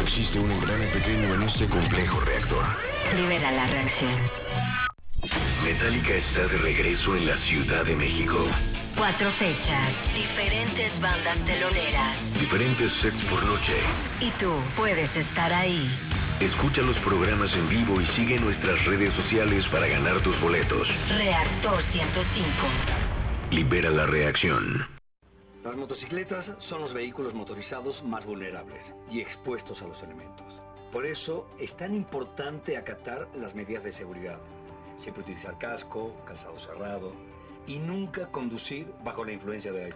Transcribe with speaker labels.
Speaker 1: existe un engrane pequeño en este complejo reactor.
Speaker 2: Libera la reacción.
Speaker 3: Metallica está de regreso en la Ciudad de México.
Speaker 2: 4 fechas, diferentes bandas teloneras.
Speaker 3: Diferentes sets por noche.
Speaker 2: Y tú puedes estar ahí.
Speaker 3: Escucha los programas en vivo y sigue nuestras redes sociales para ganar tus boletos.
Speaker 2: Reactor 105.
Speaker 3: Libera la reacción.
Speaker 4: Las motocicletas son los vehículos motorizados más vulnerables y expuestos a los elementos. Por eso es tan importante acatar las medidas de seguridad. Siempre utilizar casco, calzado cerrado y nunca conducir bajo la influencia del alcohol.